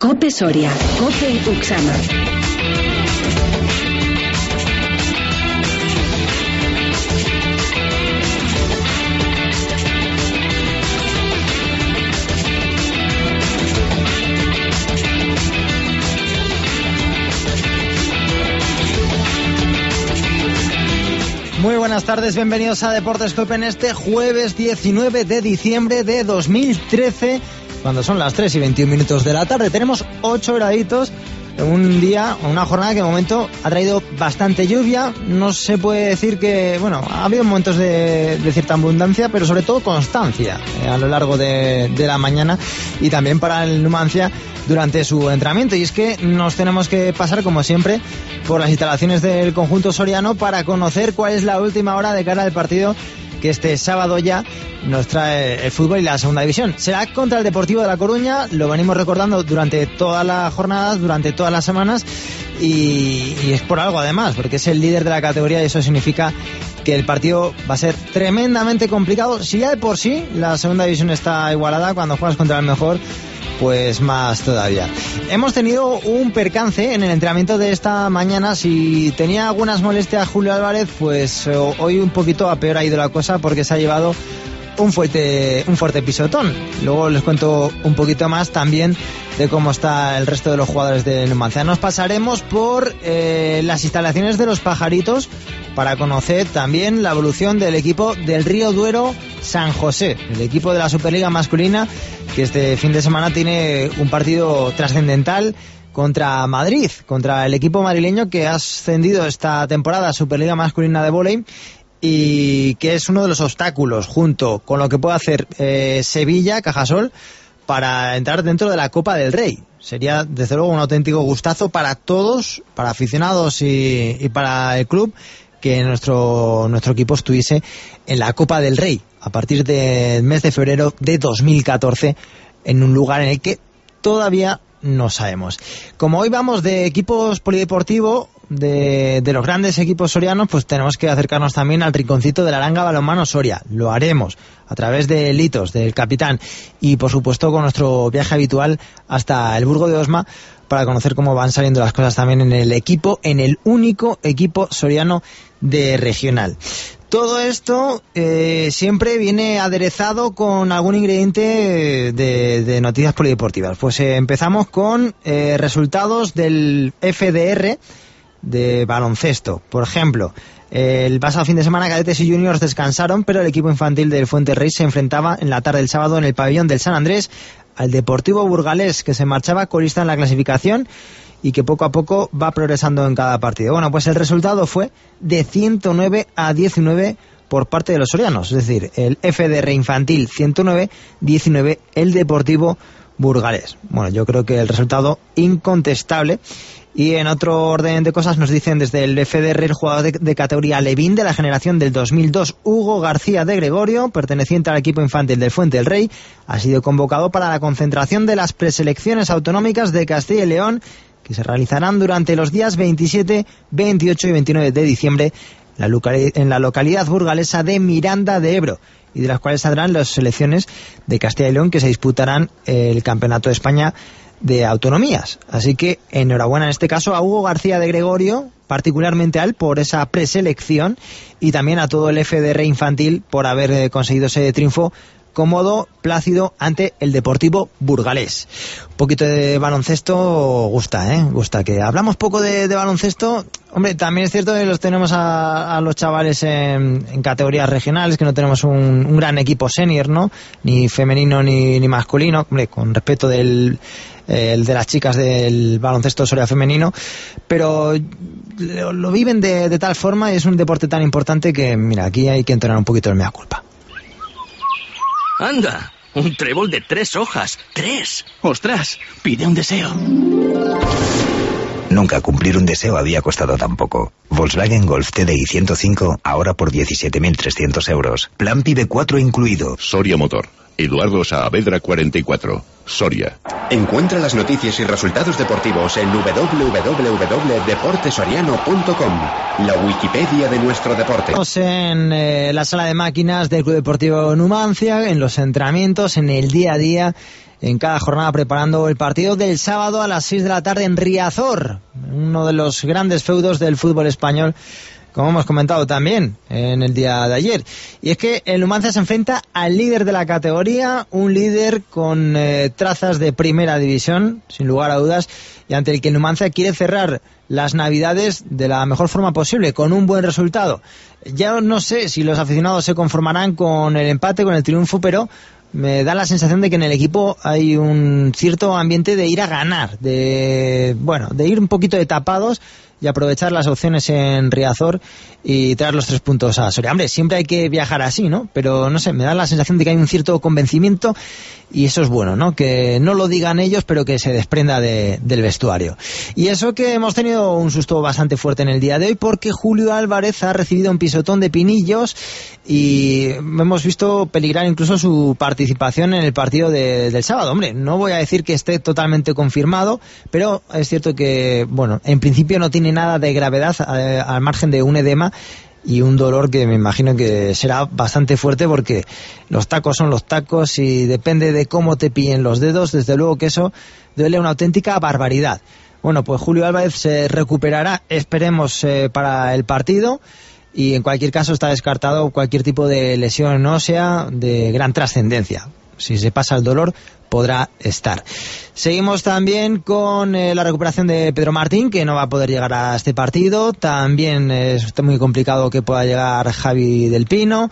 COPE Soria, COPE Uxama. Muy buenas tardes, bienvenidos a Deportes COPE en este jueves 19 de diciembre de 2013, cuando son las 3 y 21 minutos de la tarde. Tenemos 8 graditos, un día, una jornada que de momento ha traído bastante lluvia. No se puede decir que, bueno, ha habido momentos de cierta abundancia, pero sobre todo constancia a lo largo de la mañana, y también para el Numancia durante su entrenamiento. Y es que nos tenemos que pasar, como siempre, por las instalaciones del conjunto soriano para conocer cuál es la última hora de cara al partido que este sábado ya nos trae el fútbol y la segunda división. Será contra el Deportivo de La Coruña, lo venimos recordando durante todas las jornadas, durante todas las semanas, y es por algo además, porque es el líder de la categoría y eso significa que el partido va a ser tremendamente complicado. Si ya de por sí la segunda división está igualada, cuando juegas contra el mejor, pues más todavía. Hemos tenido un percance en el entrenamiento de esta mañana. Si tenía algunas molestias Julio Álvarez, pues hoy un poquito a peor ha ido la cosa, porque se ha llevado un fuerte pisotón. Luego les cuento un poquito más también de cómo está el resto de los jugadores de Numancia. Nos pasaremos por las instalaciones de los Pajaritos para conocer también la evolución del equipo del Río Duero San José, el equipo de la Superliga masculina, que este fin de semana tiene un partido trascendental contra Madrid, contra el equipo madrileño que ha ascendido esta temporada a Superliga masculina de vóley, y que es uno de los obstáculos, junto con lo que puede hacer Sevilla, Cajasol, para entrar dentro de la Copa del Rey. Sería desde luego un auténtico gustazo para todos, para aficionados y para el club, que nuestro equipo estuviese en la Copa del Rey a partir del mes de febrero de 2014, en un lugar en el que todavía no sabemos. Como hoy vamos de equipos polideportivos, de los grandes equipos sorianos, pues tenemos que acercarnos también al rinconcito de la Aranga Balonmano Soria. Lo haremos a través de Litos, del capitán, y por supuesto con nuestro viaje habitual hasta el Burgo de Osma, para conocer cómo van saliendo las cosas también en el equipo, en el único equipo soriano de regional. Todo esto siempre viene aderezado con algún ingrediente de noticias polideportivas. Pues empezamos con resultados del FDR de baloncesto. Por ejemplo, el pasado fin de semana cadetes y juniors descansaron, pero el equipo infantil del Fuenterrey se enfrentaba en la tarde del sábado en el pabellón del San Andrés al Deportivo Burgalés, que se marchaba colista en la clasificación y que poco a poco va progresando en cada partido. Bueno, pues el resultado fue de 109-19 por parte de los sorianos, es decir, el FDR infantil 109-19, el Deportivo Burgalés. Bueno, yo creo que el resultado incontestable. Y en otro orden de cosas nos dicen desde el FDR, el jugador de categoría Levín de la generación del 2002, Hugo García de Gregorio, perteneciente al equipo infantil del Fuente del Rey, ha sido convocado para la concentración de las preselecciones autonómicas de Castilla y León, que se realizarán durante los días 27, 28 y 29 de diciembre en la localidad burgalesa de Miranda de Ebro, y de las cuales saldrán las selecciones de Castilla y León que se disputarán el Campeonato de España de autonomías. Así que enhorabuena en este caso a Hugo García de Gregorio, particularmente a él por esa preselección, y también a todo el FDR infantil por haber conseguido ese triunfo cómodo, plácido ante el Deportivo Burgalés. Un poquito de baloncesto gusta que hablamos poco de baloncesto. Hombre, también es cierto que los tenemos a los chavales en categorías regionales, que no tenemos un gran equipo senior, ¿no? Ni femenino ni masculino, hombre, con respecto el de las chicas del baloncesto Soria femenino, pero lo viven de tal forma, y es un deporte tan importante que, mira, aquí hay que entonar un poquito el mea culpa. ¡Anda! Un trébol de 3 hojas. ¡3! ¡Ostras! Pide un deseo. Nunca cumplir un deseo había costado tan poco. Volkswagen Golf TDI 105, ahora por 17.300 euros. Plan PIB 4 incluido. Soria Motor. Eduardo Saavedra 44. Soria. Encuentra las noticias y resultados deportivos en www.deportesoriano.com, la Wikipedia de nuestro deporte. Estamos en la sala de máquinas del Club Deportivo Numancia, en los entrenamientos, en el día a día, en cada jornada preparando el partido del sábado a las 6 de la tarde en Riazor, uno de los grandes feudos del fútbol español, como hemos comentado también en el día de ayer. Y es que el Numancia se enfrenta al líder de la categoría, un líder con trazas de primera división, sin lugar a dudas, y ante el que el Numancia quiere cerrar las Navidades de la mejor forma posible, con un buen resultado. Ya no sé si los aficionados se conformarán con el empate, con el triunfo, pero me da la sensación de que en el equipo hay un cierto ambiente de ir a ganar, de ir un poquito de tapados y aprovechar las opciones en Riazor y traer los 3 puntos a Soria. Hombre, siempre hay que viajar así, ¿no? Pero no sé, me da la sensación de que hay un cierto convencimiento y eso es bueno, ¿no? Que no lo digan ellos, pero que se desprenda del vestuario. Y eso que hemos tenido un susto bastante fuerte en el día de hoy, porque Julio Álvarez ha recibido un pisotón de pinillos y hemos visto peligrar incluso su participación en el partido del sábado. Hombre, no voy a decir que esté totalmente confirmado, pero es cierto que, en principio no tiene nada de gravedad al margen de un edema y un dolor que me imagino que será bastante fuerte, porque los tacos son los tacos y depende de cómo te pillen los dedos, desde luego que eso duele una auténtica barbaridad. Bueno, pues Julio Álvarez se recuperará, esperemos, para el partido, y en cualquier caso está descartado cualquier tipo de lesión ósea de gran trascendencia. Si se pasa el dolor, podrá estar. Seguimos también con la recuperación de Pedro Martín, que no va a poder llegar a este partido. También es muy complicado que pueda llegar Javi del Pino.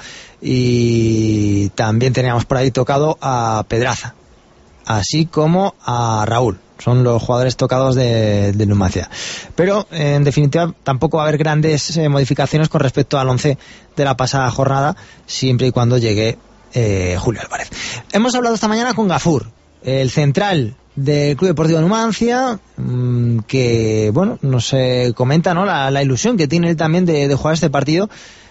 Y también teníamos por ahí tocado a Pedraza, así como a Raúl. Son los jugadores tocados de Numancia. Pero, en definitiva, tampoco va a haber grandes modificaciones con respecto al 11 de la pasada jornada, siempre y cuando llegue Julio Álvarez. Hemos hablado esta mañana con Gafur, el central del Club Deportivo Numancia, que nos comenta, ¿no?, la ilusión que tiene él también de jugar este partido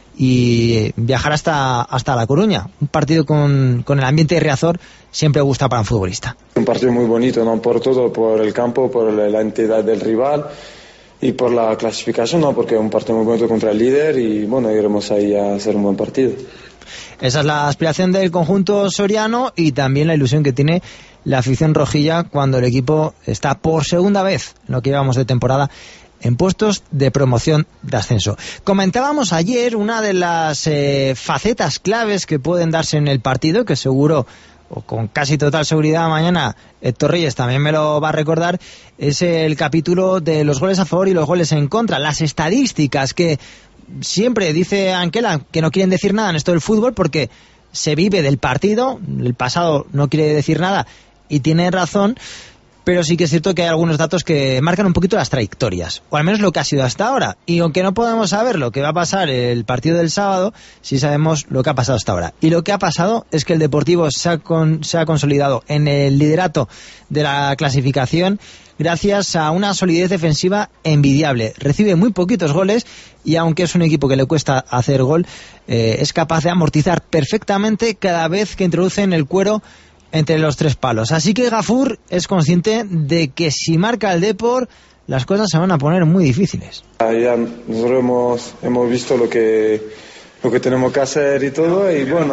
y viajar hasta La Coruña. Un partido con el ambiente de Riazor siempre gusta para un futbolista. Un partido muy bonito, ¿no?, por todo, por el campo, por la entidad del rival y por la clasificación, ¿no?, porque es un partido muy bonito contra el líder y iremos ahí a hacer un buen partido. Esa es la aspiración del conjunto soriano y también la ilusión que tiene la afición rojilla cuando el equipo está por segunda vez en lo que llevamos de temporada en puestos de promoción de ascenso. Comentábamos ayer una de las facetas claves que pueden darse en el partido, que seguro, o con casi total seguridad, mañana Héctor Reyes también me lo va a recordar, es el capítulo de los goles a favor y los goles en contra, las estadísticas que siempre dice Anquela que no quieren decir nada en esto del fútbol porque se vive del partido, el pasado no quiere decir nada y tiene razón, pero sí que es cierto que hay algunos datos que marcan un poquito las trayectorias, o al menos lo que ha sido hasta ahora, y aunque no podemos saber lo que va a pasar el partido del sábado, sí sabemos lo que ha pasado hasta ahora, y lo que ha pasado es que el Deportivo se ha consolidado en el liderato de la clasificación gracias a una solidez defensiva envidiable. Recibe muy poquitos goles y aunque es un equipo que le cuesta hacer gol, es capaz de amortizar perfectamente cada vez que introducen el cuero entre los 3 palos. Así que Gafur es consciente de que si marca el Depor, las cosas se van a poner muy difíciles. Ya nosotros hemos visto lo que tenemos que hacer y todo,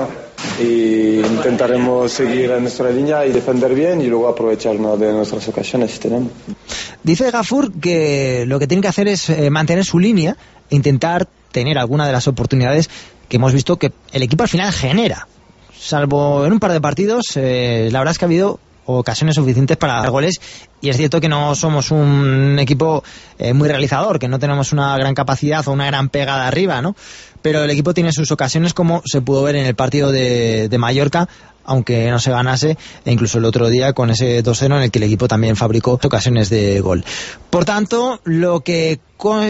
y intentaremos seguir en nuestra línea y defender bien y luego aprovecharnos de nuestras ocasiones si tenemos. Dice Gafur que lo que tiene que hacer es mantener su línea e intentar tener alguna de las oportunidades que hemos visto que el equipo al final genera. Salvo en un par de partidos, la verdad es que ha habido ocasiones suficientes para dar goles, y es cierto que no somos un equipo muy realizador, que no tenemos una gran capacidad o una gran pegada arriba, ¿no? Pero el equipo tiene sus ocasiones, como se pudo ver en el partido de Mallorca, aunque no se ganase, e incluso el otro día con ese 2-0 en el que el equipo también fabricó ocasiones de gol. Por tanto, lo que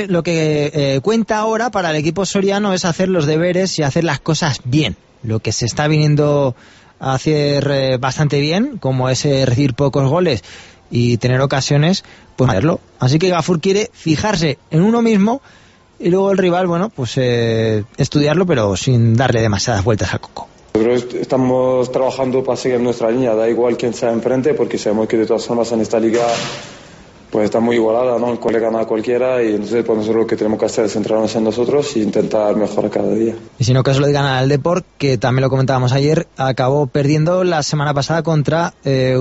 cuenta ahora para el equipo soriano es hacer los deberes y hacer las cosas bien. Lo que se está viniendo a hacer bastante bien, como es recibir pocos goles y tener ocasiones, pues hacerlo. Así que Gafur quiere fijarse en uno mismo y luego el rival, estudiarlo, pero sin darle demasiadas vueltas al coco. Estamos trabajando para seguir nuestra línea, da igual quién sea enfrente, porque sabemos que de todas formas en esta liga pues está muy igualada, ¿no? El cual le gana a cualquiera y entonces pues nosotros lo que tenemos que hacer es centrarnos en nosotros e intentar mejorar cada día. Y si no, que se lo digan al Depor, que también lo comentábamos ayer, acabó perdiendo la semana pasada contra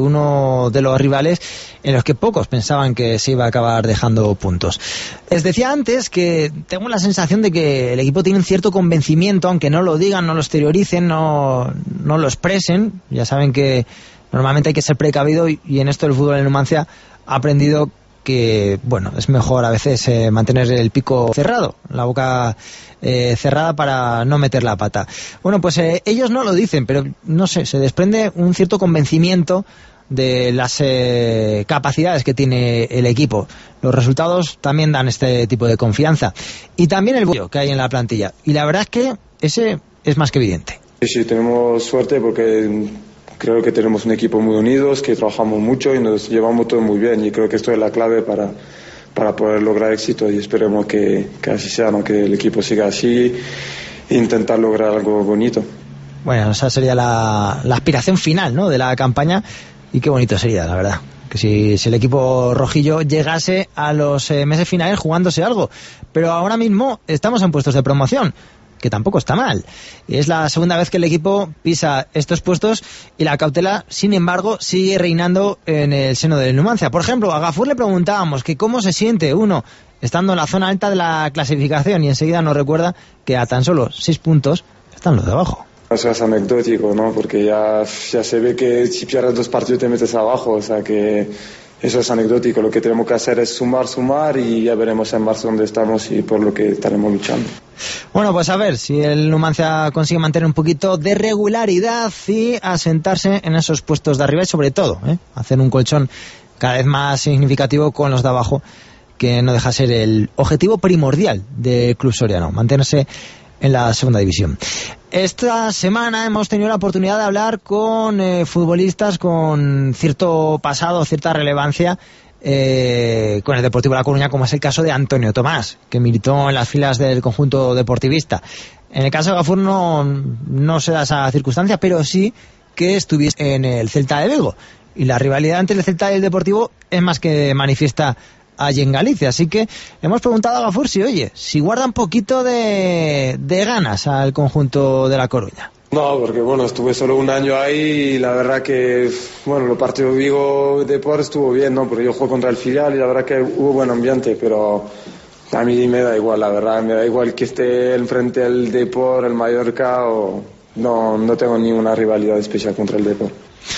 uno de los rivales en los que pocos pensaban que se iba a acabar dejando puntos. Les decía antes que tengo la sensación de que el equipo tiene un cierto convencimiento, aunque no lo digan, no lo exterioricen, no lo expresen. Ya saben que normalmente hay que ser precavido y en esto del fútbol en Numancia ha aprendido que, bueno, es mejor a veces mantener el pico cerrado, la boca cerrada para no meter la pata. Bueno, pues ellos no lo dicen, pero no sé, se desprende un cierto convencimiento de las capacidades que tiene el equipo. Los resultados también dan este tipo de confianza. Y también el bollo que hay en la plantilla. Y la verdad es que ese es más que evidente. Sí, tenemos suerte porque creo que tenemos un equipo muy unidos, que trabajamos mucho y nos llevamos todo muy bien. Y creo que esto es la clave para poder lograr éxito y esperemos que así sea, ¿no? Que el equipo siga así e intentar lograr algo bonito. Bueno, esa sería la aspiración final, ¿no?, de la campaña. Y qué bonito sería, la verdad, que si el equipo rojillo llegase a los meses finales jugándose algo. Pero ahora mismo estamos en puestos de promoción, que tampoco está mal. Es la segunda vez que el equipo pisa estos puestos y la cautela, sin embargo, sigue reinando en el seno del Numancia. Por ejemplo, a Gafur le preguntábamos que cómo se siente uno estando en la zona alta de la clasificación y enseguida nos recuerda que a tan solo 6 puntos están los de abajo. Eso es anecdótico, ¿no? Porque ya se ve que si pierdes 2 partidos te metes abajo, o sea que eso es anecdótico. Lo que tenemos que hacer es sumar y ya veremos en marzo dónde estamos y por lo que estaremos luchando. Bueno, pues a ver si el Numancia consigue mantener un poquito de regularidad y asentarse en esos puestos de arriba y sobre todo, hacer un colchón cada vez más significativo con los de abajo, que no deja ser el objetivo primordial del club soriano, mantenerse en la segunda división. Esta semana hemos tenido la oportunidad de hablar con futbolistas con cierto pasado, cierta relevancia con el Deportivo La Coruña, como es el caso de Antonio Tomás, que militó en las filas del conjunto deportivista. En el caso de Gafur no se da esa circunstancia, pero sí que estuviese en el Celta de Vigo. Y la rivalidad entre el Celta y el Deportivo es más que manifiesta allí en Galicia, así que hemos preguntado a Gafur si guarda un poquito de ganas al conjunto de La Coruña. No, porque bueno, estuve solo un año ahí y la verdad que, bueno, los partidos de Vigo Depor estuvo bien, ¿no? Porque yo juego contra el filial y la verdad que hubo buen ambiente, pero a mí me da igual, la verdad, me da igual que esté enfrente el Depor, el Mallorca o no tengo ninguna rivalidad especial contra el Depor.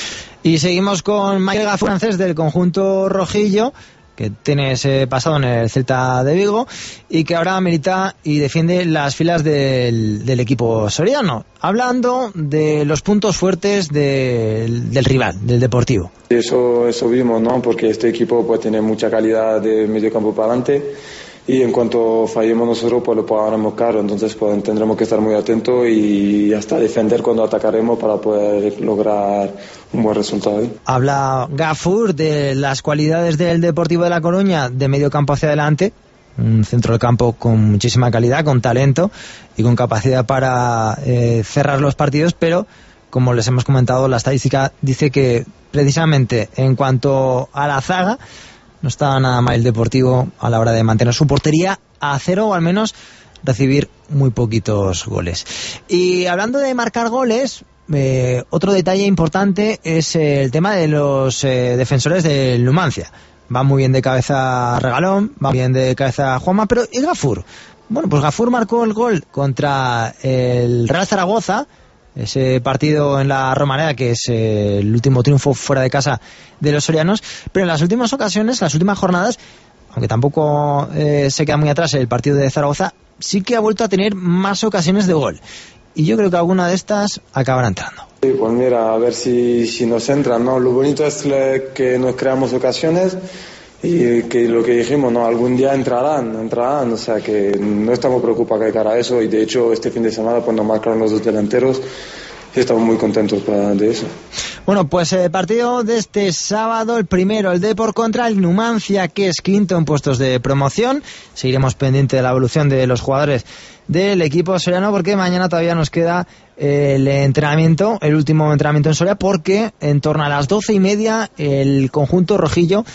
Y seguimos con Michael Gafur, francés del conjunto rojillo, que tiene ese pasado en el Celta de Vigo y que ahora milita y defiende las filas del equipo soriano, hablando de los puntos fuertes del rival, del Deportivo. Eso vimos, ¿no? Porque este equipo pues tiene mucha calidad de medio campo para adelante y en cuanto fallemos nosotros pues lo pagaremos caro, entonces pues tendremos que estar muy atentos y hasta defender cuando atacaremos para poder lograr un buen resultado. Habla Gafur de las cualidades del Deportivo de La Coruña de medio campo hacia adelante, un centro del campo con muchísima calidad, con talento y con capacidad para cerrar los partidos, pero como les hemos comentado, la estadística dice que precisamente en cuanto a la zaga no está nada mal el Deportivo a la hora de mantener su portería a cero o al menos recibir muy poquitos goles. Y hablando de marcar goles, otro detalle importante es el tema de los defensores del Numancia. Va muy bien de cabeza Regalón, va muy bien de cabeza Juanma, pero ¿y Gafur? Bueno, pues Gafur marcó el gol contra el Real Zaragoza, ese partido en la Romareda, que es el último triunfo fuera de casa de los sorianos, pero en las últimas ocasiones, las últimas jornadas, aunque tampoco se queda muy atrás el partido de Zaragoza, sí que ha vuelto a tener más ocasiones de gol. Y yo creo que alguna de estas acabará entrando. Sí, pues mira, a ver si nos entran, ¿no? Lo bonito es que nos creamos ocasiones y que lo que dijimos, ¿no? Algún día entrarán, o sea que no estamos preocupados de cara a eso y de hecho este fin de semana pues nos marcaron los 2 delanteros y estamos muy contentos de eso. Bueno, pues el partido de este sábado, el primero, el Depor contra el Numancia, que es quinto en puestos de promoción. Seguiremos pendiente de la evolución de los jugadores del equipo soriano porque mañana todavía nos queda el entrenamiento, el último entrenamiento en Soria, porque en torno a las 12:30 el conjunto rojillo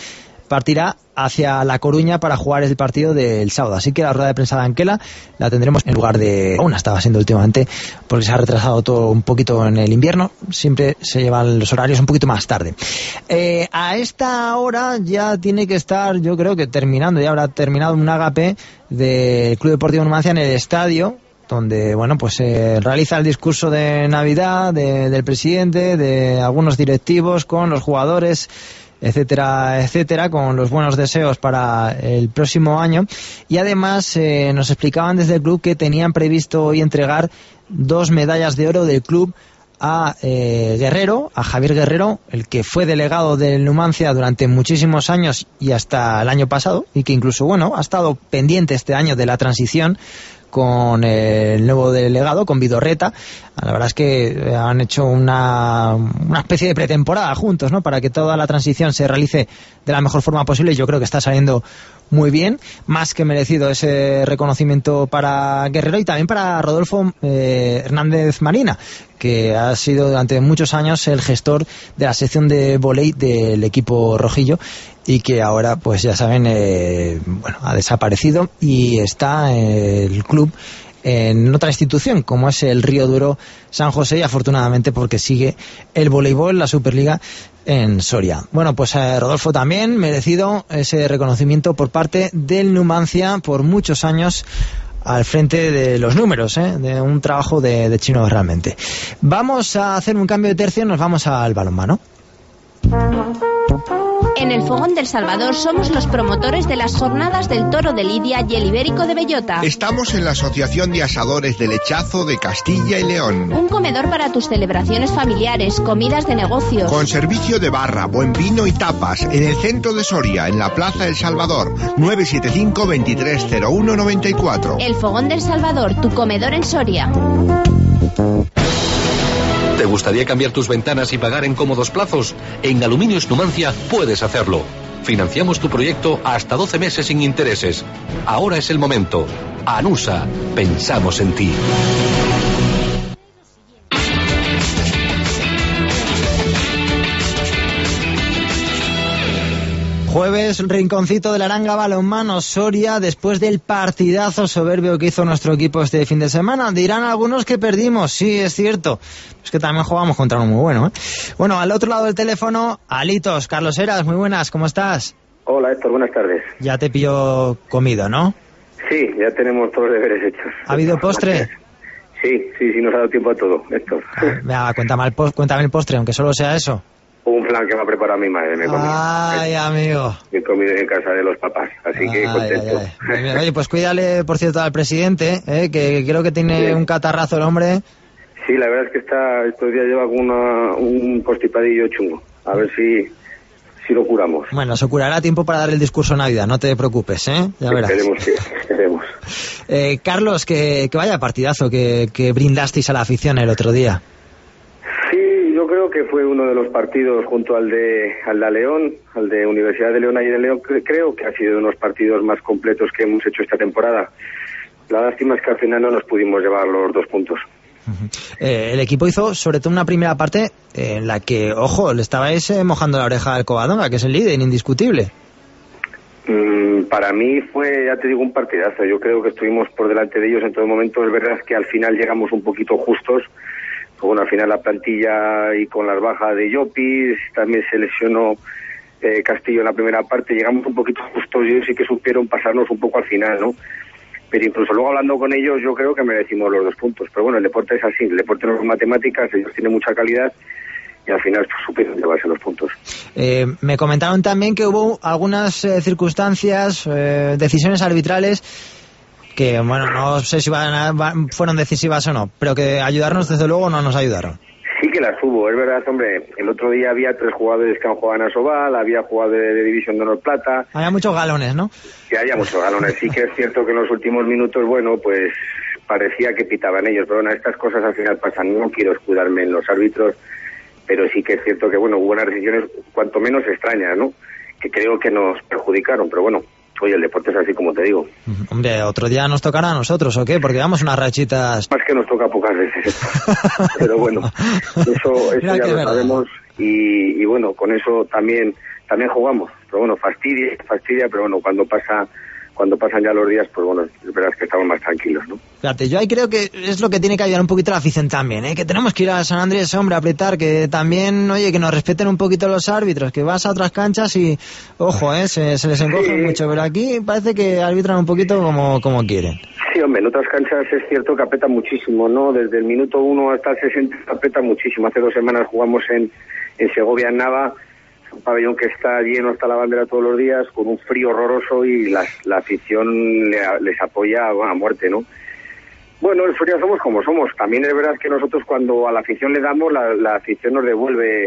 partirá hacia La Coruña para jugar el partido del sábado. Así que la rueda de prensa de Anquela la tendremos en lugar de una, estaba siendo últimamente, porque se ha retrasado todo un poquito en el invierno, siempre se llevan los horarios un poquito más tarde. A esta hora ya tiene que estar, yo creo que terminando, ya habrá terminado un agape del Club Deportivo Numancia en el estadio, donde bueno, pues se realiza el discurso de Navidad del presidente, de algunos directivos con los jugadores, etcétera, etcétera, con los buenos deseos para el próximo año. Y además nos explicaban desde el club que tenían previsto hoy entregar 2 medallas de oro del club a Guerrero, a Javier Guerrero, el que fue delegado del Numancia durante muchísimos años y hasta el año pasado, y que incluso, bueno, ha estado pendiente este año de la transición con el nuevo delegado, con Vidorreta. La verdad es que han hecho una especie de pretemporada juntos, ¿no?, para que toda la transición se realice de la mejor forma posible, y yo creo que está saliendo muy bien, más que merecido ese reconocimiento para Guerrero y también para Rodolfo Hernández Marina, que ha sido durante muchos años el gestor de la sección de vóley del equipo rojillo, y que ahora, pues ya saben, bueno, ha desaparecido y está el club en otra institución, como es el Río Duro San José, y afortunadamente porque sigue el voleibol, la Superliga en Soria. Bueno, pues Rodolfo también merecido ese reconocimiento por parte del Numancia por muchos años al frente de los números, de un trabajo de chino realmente. Vamos a hacer un cambio de tercio, nos vamos al balonmano. En el Fogón del Salvador somos los promotores de las jornadas del Toro de Lidia y el Ibérico de Bellota. Estamos en la Asociación de Asadores del Lechazo de Castilla y León. Un comedor para tus celebraciones familiares, comidas de negocios. Con servicio de barra, buen vino y tapas, en el centro de Soria, en la Plaza del Salvador, 975-230194. El Fogón del Salvador, tu comedor en Soria. ¿Te gustaría cambiar tus ventanas y pagar en cómodos plazos? En Aluminios Numancia puedes hacerlo. Financiamos tu proyecto hasta 12 meses sin intereses. Ahora es el momento. Anusa, pensamos en ti. Jueves, rinconcito de la Aranga, balonmano Soria, después del partidazo soberbio que hizo nuestro equipo este fin de semana. Dirán algunos que perdimos, sí, es cierto. Es que también jugamos contra uno muy bueno, ¿eh? Bueno, al otro lado del teléfono, Alitos, Carlos Heras, muy buenas, ¿cómo estás? Hola, Héctor, buenas tardes. Ya te pillo comido, ¿no? Sí, ya tenemos todos los deberes hechos. ¿Ha habido postre? Sí, nos ha dado tiempo a todo, Héctor. Venga, cuéntame el postre, aunque solo sea eso. Un flan que me ha preparado mi madre, me he comido. Ay, amigo. Me he comido en casa de los papás, así que contento. Ay. Oye, pues cuídale, por cierto, al presidente, que creo que tiene un catarrazo el hombre. Sí, la verdad es que estos días lleva un constipadillo chungo. A ver si lo curamos. Bueno, se curará a tiempo para dar el discurso de Navidad, no te preocupes, ya verás. Esperemos. Carlos, que vaya partidazo que brindasteis a la afición el otro día. Yo creo que fue uno de los partidos junto al de León, al de Universidad de León y de León, creo que ha sido uno de los partidos más completos que hemos hecho esta temporada. La lástima es que al final no nos pudimos llevar los 2 puntos. El equipo hizo sobre todo una primera parte en la que, ojo, le estabais mojando la oreja al Covadonga, que es el líder indiscutible. Para mí fue, ya te digo, un partidazo. Yo creo que estuvimos por delante de ellos en todo momento. Es verdad que al final llegamos un poquito justos. Bueno, al final la plantilla y con las bajas de Llopis, también se lesionó Castillo en la primera parte, llegamos un poquito justos y ellos sí que supieron pasarnos un poco al final, ¿no? Pero incluso luego hablando con ellos yo creo que merecimos los 2 puntos. Pero bueno, el deporte es así, el deporte no es matemáticas, ellos tienen mucha calidad y al final supieron llevarse los puntos. Me comentaron también que hubo algunas circunstancias, decisiones arbitrales que, bueno, no sé si fueron decisivas o no, pero que ayudarnos desde luego no nos ayudaron. Sí que las hubo, es verdad, hombre. El otro día había 3 jugadores que han jugado en Asobal, había jugadores de División de Honor Plata. Había muchos galones, ¿no? Sí, había muchos galones. Sí que es cierto que en los últimos minutos, bueno, pues parecía que pitaban ellos, pero bueno, estas cosas al final pasan. No quiero escudarme en los árbitros, pero sí que es cierto que, bueno, hubo unas decisiones cuanto menos extrañas, ¿no? Que creo que nos perjudicaron, pero bueno. Oye, el deporte es así como te digo. Hombre, otro día nos tocará a nosotros, ¿o qué? Porque damos unas rachitas... Más que nos toca pocas veces. Pero bueno, eso ya lo sabemos. Y bueno, con eso también también jugamos, pero bueno, fastidia, pero bueno, cuando pasan ya los días, pues bueno, es verdad que estamos más tranquilos, ¿no? Fíjate, yo ahí creo que es lo que tiene que ayudar un poquito a la afición también, que tenemos que ir a San Andrés, hombre, a apretar, que también, oye, que nos respeten un poquito los árbitros, que vas a otras canchas y, ojo, se les encoge mucho, pero aquí parece que arbitran un poquito como quieren. Sí, hombre, en otras canchas es cierto que aprieta muchísimo, ¿no? Desde el minuto 1 hasta el 60 aprieta muchísimo. Hace 2 semanas jugamos en Segovia, en Nava, un pabellón que está lleno hasta la bandera todos los días, con un frío horroroso y la afición les apoya a muerte, ¿no? Bueno, el frío somos como somos. También es verdad que nosotros cuando a la afición le damos, la afición nos devuelve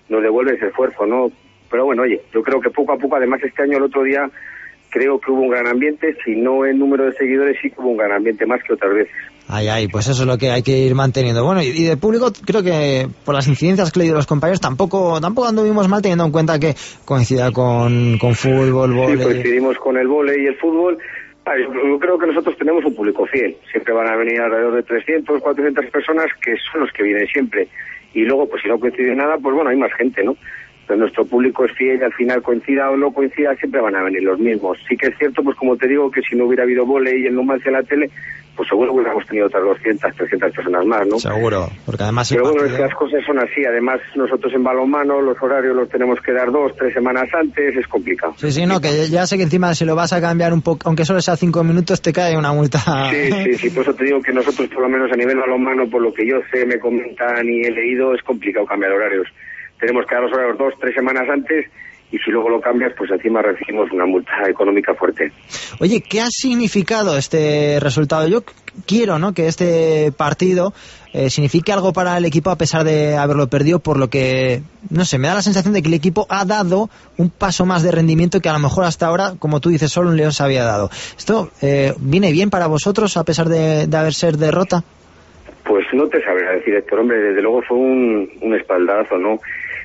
ese esfuerzo, ¿no? Pero bueno, oye, yo creo que poco a poco, además este año, el otro día, creo que hubo un gran ambiente, si no en número de seguidores, sí que hubo un gran ambiente, más que otras veces. Pues eso es lo que hay que ir manteniendo. Bueno, y de público, creo que por las incidencias que le dio los compañeros, tampoco anduvimos mal, teniendo en cuenta que coincida con fútbol, vóley. Sí, coincidimos con el vóley y el fútbol. Yo creo que nosotros tenemos un público fiel. Siempre van a venir alrededor de 300, 400 personas, que son los que vienen siempre. Y luego, pues si no coincide nada, pues bueno, hay más gente, ¿no? Pero nuestro público es fiel y al final, coincida o no coincida, siempre van a venir los mismos. Sí que es cierto, pues como te digo, que si no hubiera habido vóley y el Numancia en la tele, pues seguro que hubiéramos tenido otras 200, 300 personas más, ¿no? Seguro, porque además... Pero bueno, es que las cosas son así. Además, nosotros en balonmano, los horarios los tenemos que dar 2, 3 semanas antes, es complicado. Sí, no, que ya sé que encima si lo vas a cambiar un poco, aunque solo sea 5 minutos, te cae una multa. Sí, por eso te digo que nosotros, por lo menos a nivel balonmano, por lo que yo sé, me comentan y he leído, es complicado cambiar horarios. Tenemos que dar los horarios 2, 3 semanas antes, y si luego lo cambias, pues encima recibimos una multa económica fuerte. Oye, ¿qué ha significado este resultado? Yo quiero, ¿no?, que este partido signifique algo para el equipo a pesar de haberlo perdido, por lo que, no sé, me da la sensación de que el equipo ha dado un paso más de rendimiento que a lo mejor hasta ahora, como tú dices, solo un León se había dado. ¿Esto viene bien para vosotros a pesar de haber sido derrota? Pues no te sabría decir, Héctor, hombre, desde luego fue un espaldarazo, ¿no?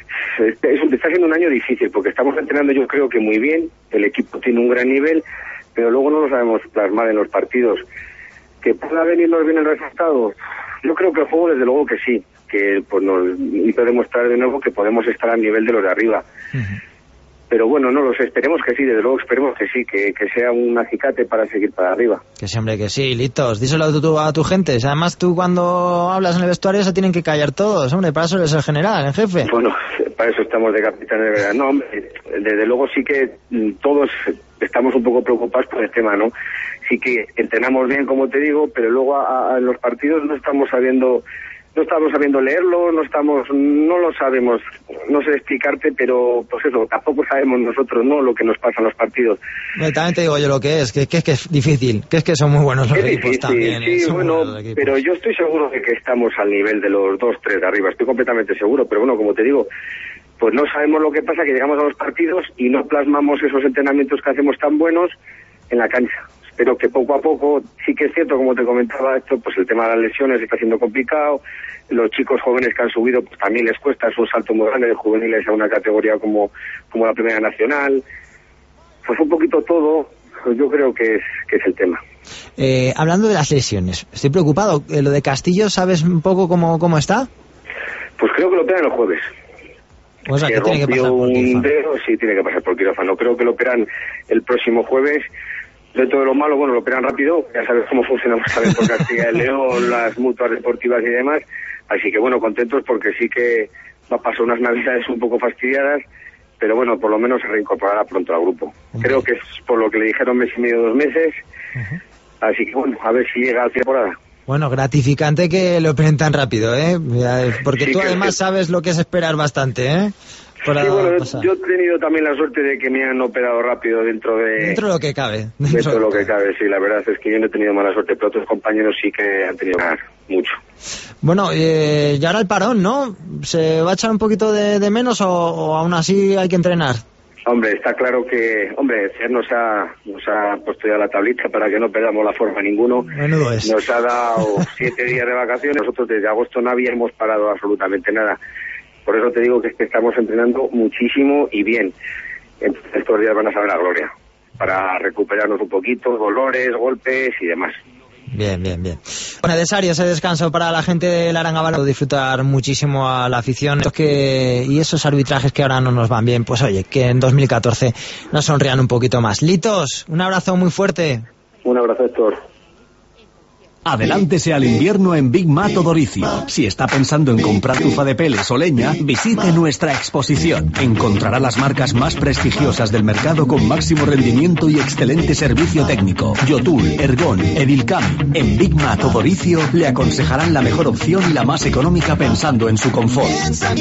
Está siendo un año difícil porque estamos entrenando, yo creo que muy bien, el equipo tiene un gran nivel, pero luego no lo sabemos plasmar en los partidos. ¿Que pueda venirnos bien el resultado? Yo creo que el juego, desde luego que sí, que pues nos hizo demostrar de nuevo que podemos estar al nivel de los de arriba. Uh-huh. Pero bueno, no lo sé, esperemos que sí, desde luego esperemos que sí, que sea un acicate para seguir para arriba. Que sí, hombre, que sí, Litos, díselo tú a tu gente. Además, tú cuando hablas en el vestuario se tienen que callar todos, hombre, para eso eres el general, el jefe. Bueno, para eso estamos de capitán de verdad. No, hombre, desde luego sí que todos estamos un poco preocupados por el tema, ¿no? Sí que entrenamos bien, como te digo, pero luego en los partidos no estamos sabiendo leerlo, no lo sabemos, no sé explicarte, pero pues eso, tampoco sabemos nosotros, ¿no?, lo que nos pasa en los partidos. También te digo yo lo que es, que es difícil, que es que son muy buenos los equipos también. Sí, bueno, pero yo estoy seguro de que estamos al nivel de los 2, 3 de arriba, estoy completamente seguro, pero bueno, como te digo, pues no sabemos lo que pasa, que llegamos a los partidos y no plasmamos esos entrenamientos que hacemos tan buenos en la cancha. Pero que poco a poco, sí que es cierto, como te comentaba, esto, pues el tema de las lesiones está siendo complicado, los chicos jóvenes que han subido, pues también les cuesta, es un salto muy grande de juveniles a una categoría como la Primera Nacional, pues un poquito todo, pues yo creo que es el tema. Hablando de las lesiones, estoy preocupado, lo de Castillo, ¿sabes un poco cómo está? Pues creo que lo operan el jueves. O sea, que tiene que pasar por quirófano. Dedo, sí, tiene que pasar por quirófano, creo que lo operan el próximo jueves. Dentro de lo malo, bueno, lo operan rápido, ya sabes cómo funcionamos también por Castilla y León, las mutuas deportivas y demás, así que bueno, contentos porque sí que va a pasar unas navidades un poco fastidiadas, pero bueno, por lo menos se reincorporará pronto al grupo. Creo que es por lo que le dijeron 1 mes y medio, 2 meses, así que bueno, a ver si llega a temporada. Bueno, gratificante que lo operen tan rápido, porque sí, tú además sabes lo que es esperar bastante, Sí, bueno, yo he tenido también la suerte de que me han operado rápido dentro de lo que cabe. Dentro de lo que cabe, sí, la verdad es que yo no he tenido mala suerte, pero otros compañeros sí que han tenido mucho. Bueno, y ahora el parón, ¿no? ¿Se va a echar un poquito de menos o aún así hay que entrenar? Hombre, está claro que, nos ha puesto ya la tablita para que no perdamos la forma ninguno. Menudo es. Nos ha dado 7 días de vacaciones, nosotros desde agosto no habíamos parado absolutamente nada. Por eso te digo que estamos entrenando muchísimo y bien. Entonces estos días van a saber la gloria, para recuperarnos un poquito, dolores, golpes y demás. Bien. Bueno, necesario ese descanso para la gente del Arangábalo, disfrutar muchísimo a la afición y esos arbitrajes que ahora no nos van bien, pues oye, que en 2014 nos sonrían un poquito más. Litos, un abrazo muy fuerte. Un abrazo, Héctor. Adelántese al invierno en Big Mato Doricio. Si está pensando en comprar tufa de peles o leña, visite nuestra exposición. Encontrará las marcas más prestigiosas del mercado con máximo rendimiento y excelente servicio técnico. Yotul, Ergon, Edilcam. En Big Mato Doricio le aconsejarán la mejor opción y la más económica pensando en su confort.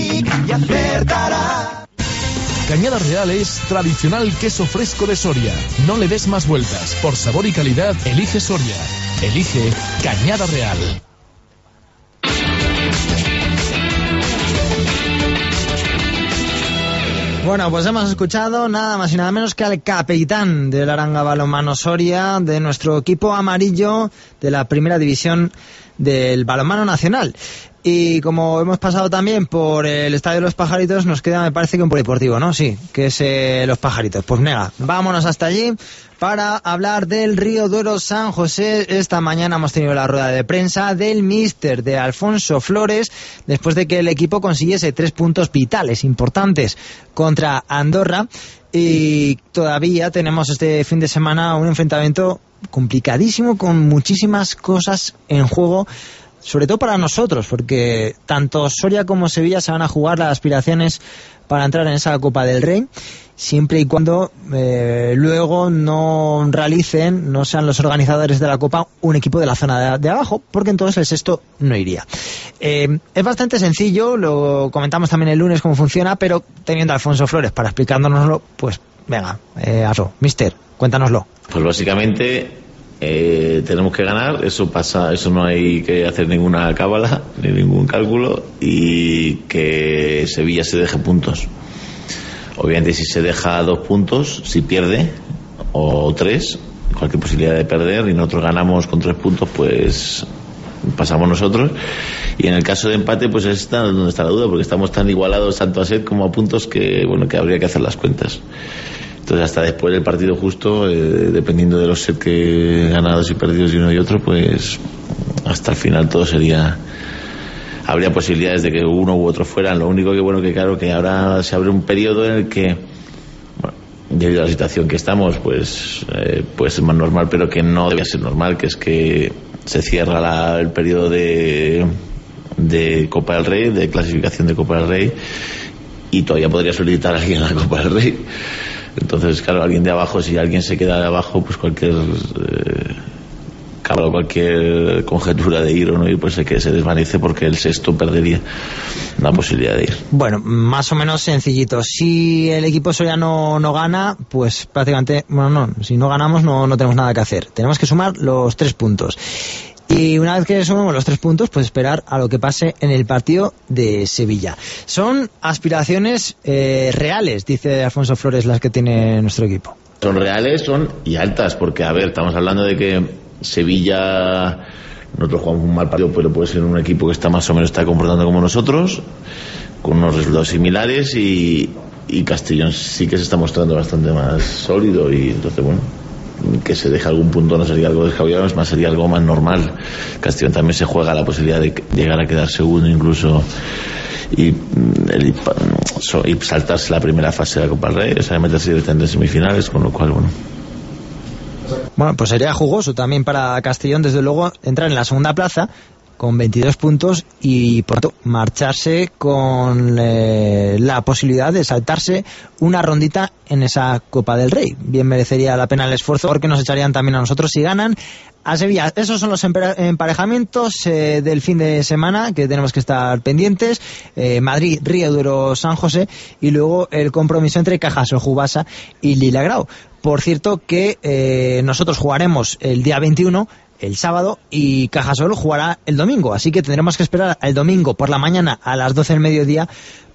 Cañada Real es tradicional queso fresco de Soria. No le des más vueltas. Por sabor y calidad, elige Soria. Elige Cañada Real. Bueno, pues hemos escuchado nada más y nada menos que al capitán del Aranga Balonmano Soria, de nuestro equipo amarillo de la primera división del balonmano nacional. Y como hemos pasado también por el Estadio de los Pajaritos, nos queda, me parece, que un polideportivo, ¿no? Sí, que es Los Pajaritos. Pues nada, vámonos hasta allí para hablar del Río Duero San José. Esta mañana hemos tenido la rueda de prensa del míster de Alfonso Flores, después de que el equipo consiguiese 3 puntos vitales, importantes, contra Andorra. Y todavía tenemos este fin de semana un enfrentamiento complicadísimo, con muchísimas cosas en juego, sobre todo para nosotros, porque tanto Soria como Sevilla se van a jugar las aspiraciones para entrar en esa Copa del Rey, siempre y cuando luego no sean los organizadores de la Copa un equipo de la zona de abajo, porque entonces el sexto no iría. Es bastante sencillo, lo comentamos también el lunes cómo funciona, pero teniendo a Alfonso Flores para explicárnoslo, pues venga, hazlo, mister, cuéntanoslo. Pues básicamente tenemos que ganar, eso no hay que hacer ninguna cábala ni ningún cálculo, y que Sevilla se deje puntos. Obviamente, si se deja 2 puntos, si pierde, o 3, cualquier posibilidad de perder, y nosotros ganamos con 3 puntos, pues pasamos nosotros. Y en el caso de empate, pues es donde está la duda, porque estamos tan igualados tanto a set como a puntos que habría que hacer las cuentas. Entonces, hasta después del partido justo, dependiendo de los sets que ganados y perdidos de uno y otro, pues hasta el final todo habría posibilidades de que uno u otro fueran. Lo único que claro, que ahora se abre un periodo en el que, debido a la situación que estamos, pues es más normal, pero que no debe ser normal, que es que se cierra el periodo de Copa del Rey, de clasificación de Copa del Rey, y todavía podría solicitar a alguien a la Copa del Rey. Entonces, claro, alguien de abajo, si alguien se queda de abajo, pues cualquier cualquier conjetura de ir o no ir, pues que se desvanece, porque el sexto perdería la posibilidad de ir. Bueno, más o menos sencillito. Si el equipo soriano no gana, pues prácticamente, si no ganamos no tenemos nada que hacer. Tenemos que sumar los 3 puntos. Y una vez que sumamos los 3 puntos, pues esperar a lo que pase en el partido de Sevilla. Son aspiraciones reales, dice Alfonso Flores, las que tiene nuestro equipo. Son reales, y altas, porque, a ver, estamos hablando de que Sevilla, nosotros jugamos un mal partido, pero puede ser un equipo que está más o menos comportando como nosotros, con unos resultados similares, y Castellón sí que se está mostrando bastante más sólido, y entonces, bueno, que se deje algún punto no sería algo descabellado, es más, sería algo más normal. Castellón también se juega la posibilidad de llegar a quedar segundo incluso, y saltarse la primera fase de la Copa del Rey, o sea, meterse directamente en semifinales, con lo cual, bueno, pues sería jugoso también para Castellón, desde luego, entrar en la segunda plaza con 22 puntos y pronto marcharse con la posibilidad de saltarse una rondita en esa Copa del Rey. Bien merecería la pena el esfuerzo, porque nos echarían también a nosotros si ganan a Sevilla. Esos son los emparejamientos del fin de semana que tenemos que estar pendientes. Madrid, Río Duero, San José, y luego el compromiso entre Cajasol, Jubasa y Lilagrau. Por cierto que nosotros jugaremos el día 21, el sábado, y Cajasol jugará el domingo, así que tendremos que esperar al domingo por la mañana a las 12 del mediodía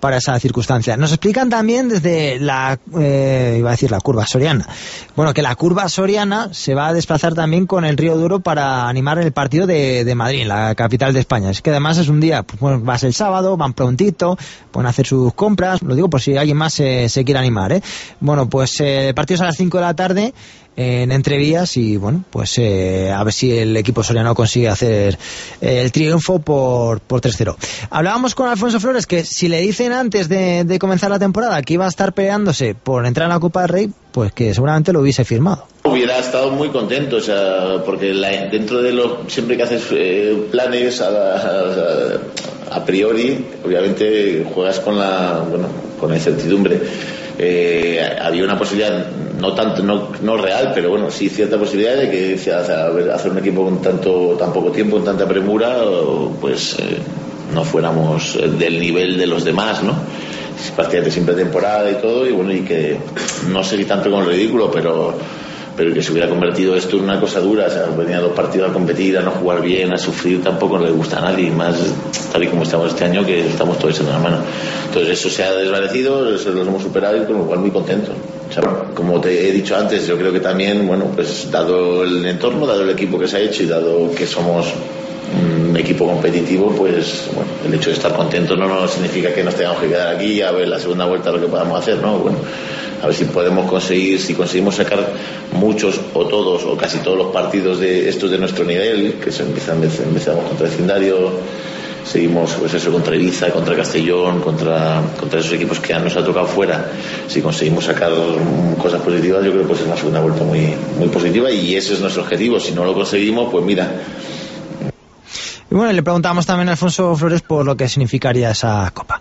para esa circunstancia. Nos explican también desde la curva soriana. Bueno, que la curva soriana se va a desplazar también con el Río Duro para animar el partido de Madrid, la capital de España. Es que además es un día, pues bueno, va a ser el sábado, van prontito, pueden hacer sus compras, lo digo por si alguien más se quiere animar, ¿eh? Bueno, pues el partido es a las 5 de la tarde en Entrevías y bueno, pues a ver si el equipo soriano consigue hacer el triunfo por 3-0. Hablábamos con Alfonso Flores que si le dicen antes de comenzar la temporada que iba a estar peleándose por entrar en la Copa del Rey, pues que seguramente lo hubiese firmado. Hubiera estado muy contento, o sea, porque dentro de siempre que haces planes a priori, obviamente juegas con la incertidumbre. Había una posibilidad, no real, pero bueno, sí cierta posibilidad de que hacer un equipo con tan poco tiempo, con tanta premura, pues no fuéramos del nivel de los demás, ¿no? Partidas de simple temporada y todo, y bueno, y que no sé si tanto con el ridículo, pero que se hubiera convertido esto en una cosa dura, o sea, venía a 2 partidos a competir, a no jugar bien, a sufrir, tampoco le gusta a nadie, más tal y como estamos este año, que estamos todos echando la mano. Entonces eso se ha desvanecido, eso lo hemos superado y con lo cual muy contentos. O sea, como te he dicho antes, yo creo que también, bueno, pues dado el entorno, dado el equipo que se ha hecho y dado que somos un equipo competitivo, pues bueno, el hecho de estar contentos no significa que nos tengamos que quedar aquí a ver la segunda vuelta lo que podamos hacer, ¿no? Bueno, a ver si conseguimos sacar muchos o todos o casi todos los partidos de estos de nuestro nivel, que empezamos contra el Vecindario, seguimos pues eso contra Ibiza, contra Castellón, contra esos equipos que nos ha tocado fuera. Si conseguimos sacar cosas positivas, yo creo que pues es una segunda vuelta muy, muy positiva y ese es nuestro objetivo. Si no lo conseguimos, pues mira. Y bueno, le preguntamos también a Alfonso Flores por lo que significaría esa Copa.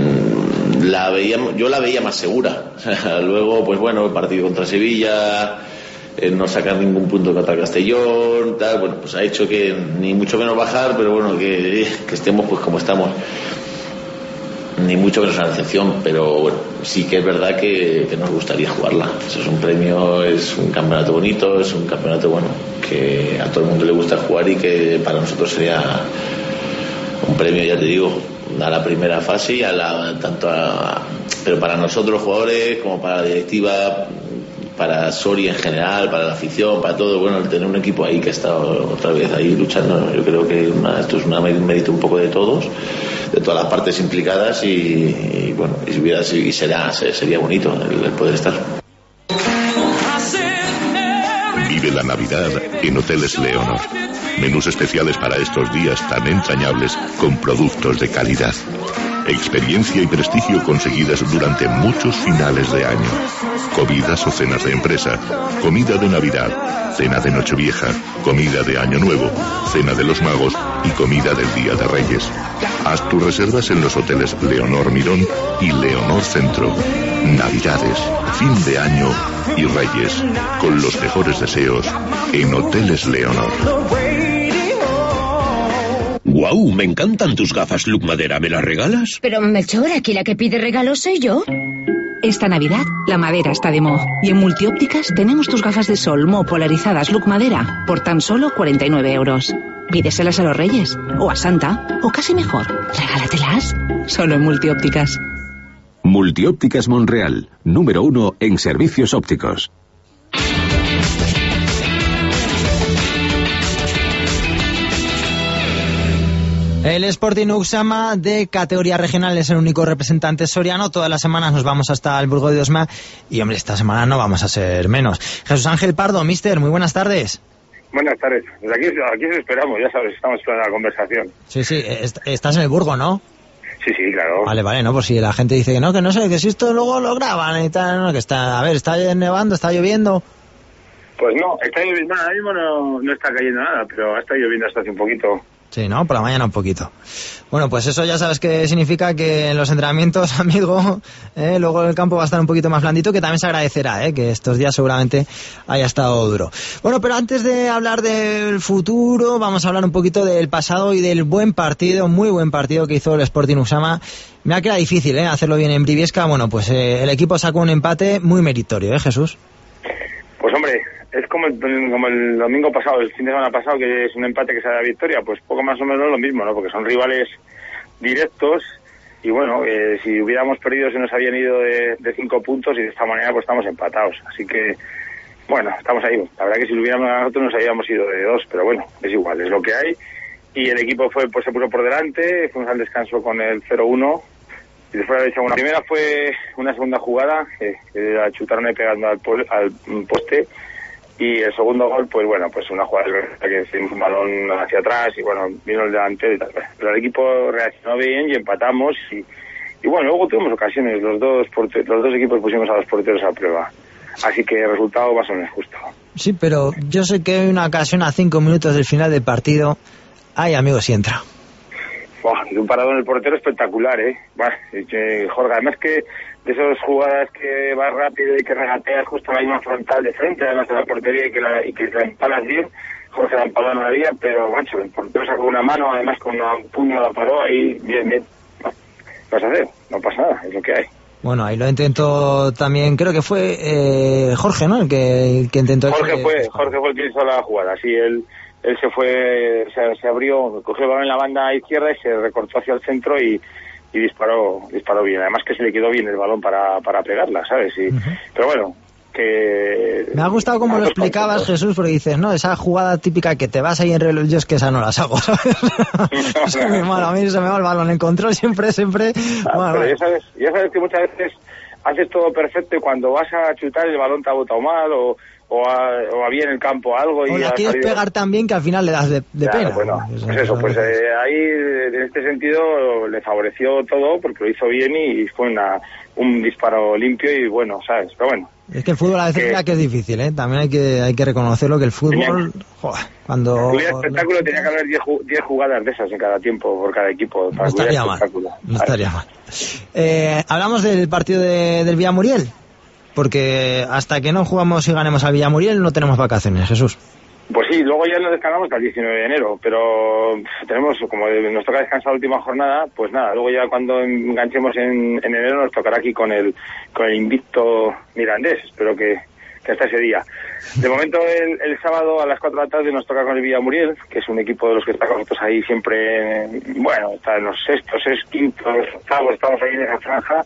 Yo la veía más segura. Luego, pues bueno, el partido contra Sevilla, no sacar ningún punto contra Castellón, tal, bueno, pues ha hecho que ni mucho menos bajar, pero bueno, que estemos pues como estamos. Ni mucho menos una decepción, pero bueno, sí que es verdad que nos gustaría jugarla. Eso es un premio, es un campeonato bonito, es un campeonato bueno, que a todo el mundo le gusta jugar y que para nosotros sería un premio, ya te digo, a la primera fase y pero para nosotros los jugadores, como para la directiva, para Soria en general, para la afición, para todo, bueno, el tener un equipo ahí que ha estado otra vez ahí luchando, yo creo que esto es un mérito un poco de todos, de todas las partes implicadas y bueno, sería bonito el poder estar. Vive la Navidad en Hoteles Leonor. Menús especiales para estos días tan entrañables con productos de calidad. Experiencia y prestigio conseguidas durante muchos finales de año. Comidas o cenas de empresa, comida de Navidad, cena de Nochevieja, comida de Año Nuevo, cena de los Magos y comida del Día de Reyes. Haz tus reservas en los hoteles Leonor Mirón y Leonor Centro. Navidades, fin de año y Reyes, con los mejores deseos en Hoteles Leonor. ¡Guau! Me encantan tus gafas Look Madera. ¿Me las regalas? Pero, Melchor, aquí la que pide regalos soy yo. Esta Navidad, la madera está de moho. Y en Multiópticas tenemos tus gafas de sol moho polarizadas Look Madera por tan solo 49 €. Pídeselas a los Reyes, o a Santa, o casi mejor, regálatelas. Solo en Multiópticas. Multiópticas Monreal, número 1 en servicios ópticos. El Sporting Uxama de categoría regional es el único representante soriano. Todas las semanas nos vamos hasta el Burgo de Osma y, hombre, esta semana no vamos a ser menos. Jesús Ángel Pardo, mister, muy buenas tardes. Buenas tardes. Pues aquí os esperamos, ya sabes, estamos esperando la conversación. Sí, estás en el Burgo, ¿no? Sí, claro. Vale, no, pues si la gente dice que no sé, que si esto luego lo graban y tal, no, que está nevando, está lloviendo. Pues no, está lloviendo, ahora mismo no está cayendo nada, pero ha estado lloviendo hasta hace un poquito. Sí, ¿no? Por la mañana un poquito. Bueno, pues eso ya sabes que significa que en los entrenamientos, amigo, luego el campo va a estar un poquito más blandito, que también se agradecerá, que estos días seguramente haya estado duro. Bueno, pero antes de hablar del futuro, vamos a hablar un poquito del pasado y del buen partido, muy buen partido que hizo el Sporting Uxama. Me ha quedado difícil, hacerlo bien en Briviesca. Bueno, pues el equipo sacó un empate muy meritorio, Jesús. Pues hombre, es como el domingo pasado, el fin de semana pasado, que es un empate que se da victoria, pues poco más o menos lo mismo, ¿no? Porque son rivales directos y bueno, si hubiéramos perdido se nos habían ido de 5 puntos y de esta manera pues estamos empatados, así que bueno, estamos ahí. La verdad que si lo hubiéramos ganado nosotros nos habíamos ido de 2, pero bueno, es igual, es lo que hay. Y el equipo se puso por delante, fuimos al descanso con el 0-1 y después de la primera fue una segunda jugada que la chutaron ahí pegando al poste, y el segundo gol pues bueno, pues una jugada que hicimos un balón hacia atrás y bueno, vino el delantero y tal, pero el equipo reaccionó bien y empatamos y bueno, luego tuvimos ocasiones, los dos equipos pusimos a los porteros a prueba. Así que el resultado más o menos justo. Sí, pero yo sé que hay una ocasión a 5 minutos del final del partido. Ay, amigo, si entra. Un parado en el portero espectacular, Bueno, Jorge, además que de esas jugadas que vas rápido y que regateas justo en la misma frontal de frente, además de la portería y que la empalas bien, Jorge la empaló no la había, pero macho, el portero sacó una mano, además con un puño la paró ahí, bien. ¿Qué vas a hacer? No pasa nada, es lo que hay. Bueno, ahí lo intentó también, creo que fue Jorge, ¿no? El que intentó... Jorge fue el que hizo la jugada, sí, él se fue, se abrió, cogió el balón en la banda izquierda y se recortó hacia el centro y disparó bien, además que se le quedó bien el balón para pegarla, ¿sabes? Pero bueno, que... Me ha gustado como lo explicabas, Jesús, porque dices, no, esa jugada típica que te vas ahí en reloj, yo es que esa no las hago, ¿sabes? Es que muy malo, a mí se me va el balón en control siempre. Bueno, pero ya sabes que muchas veces haces todo perfecto y cuando vas a chutar el balón te ha botado mal o había en el campo algo y... O la quieres pegar tan bien que al final le das de pena. Bueno, pues eso, pues ahí en este sentido le favoreció todo porque lo hizo bien y fue un disparo limpio y bueno, ¿sabes? Pero bueno. Es que el fútbol a veces mira que es difícil, También hay que reconocerlo, que el fútbol, cuando... Tuviera espectáculo tenía que haber 10 jugadas de esas en cada tiempo por cada equipo. No estaría mal. Hablamos del partido del Villamuriel, porque hasta que no jugamos y ganemos al Villamuriel no tenemos vacaciones, Jesús. Pues sí, luego ya nos descansamos hasta el 19 de enero, pero tenemos, como nos toca descansar la última jornada, pues nada, luego ya cuando enganchemos en enero nos tocará aquí con el invicto Mirandés, espero que hasta ese día. De momento el sábado a las 4 de la tarde nos toca con el Villamuriel, que es un equipo de los que está con nosotros ahí siempre, bueno, está en los sextos, quintos, octavos, estamos ahí en esa franja.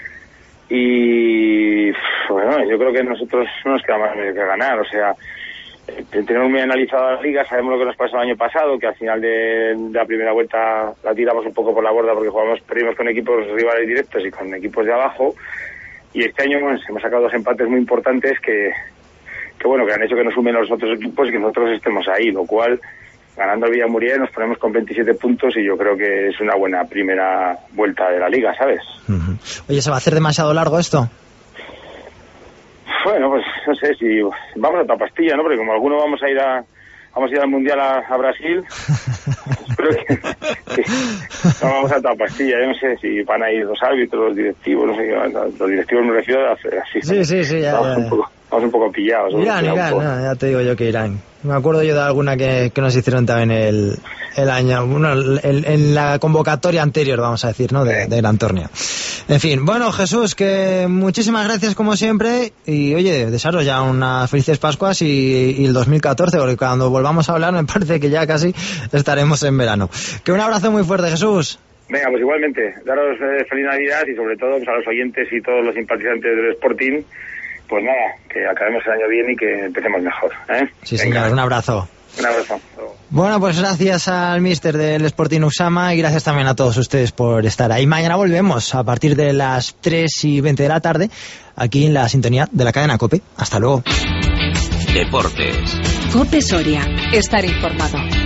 Y bueno, yo creo que nosotros no nos queda más que ganar, o sea, tenemos muy analizada la liga, sabemos lo que nos pasó el año pasado, que al final de la primera vuelta la tiramos un poco por la borda porque perdimos con equipos rivales directos y con equipos de abajo, y este año hemos sacado 2 empates muy importantes que bueno, que han hecho que nos sumen los otros equipos y que nosotros estemos ahí, lo cual, ganando el Villamuriel nos ponemos con 27 puntos y yo creo que es una buena primera vuelta de la liga, ¿sabes? Oye, ¿se va a hacer demasiado largo esto? Bueno, pues no sé si vamos a otra pastilla, ¿no? Porque como algunos vamos a ir al Mundial a Brasil, espero que no, vamos a otra pastilla. Yo no sé si van a ir los árbitros, los directivos, no sé, los directivos me refiero a hacer así. Sí, ya. Vamos un poco pillados. Irán, no, ya te digo yo que Irán. Me acuerdo yo de alguna que nos hicieron también el año, bueno, en la convocatoria anterior, vamos a decir, ¿no? De gran torneo. En fin, bueno, Jesús, que muchísimas gracias como siempre y oye, desearos ya unas felices Pascuas y el 2014, porque cuando volvamos a hablar me parece que ya casi estaremos en verano. Que un abrazo muy fuerte, Jesús. Venga, pues igualmente, daros feliz Navidad y sobre todo pues, a los oyentes y todos los simpatizantes del Sporting, pues nada, que acabemos el año bien y que empecemos mejor, Sí, señor, un abrazo. Un abrazo. Bueno, pues gracias al míster del Sporting Uxama y gracias también a todos ustedes por estar ahí. Mañana volvemos a partir de las 3:20 de la tarde aquí en la sintonía de la cadena COPE. Hasta luego. Deportes. COPE Soria. Estar informado.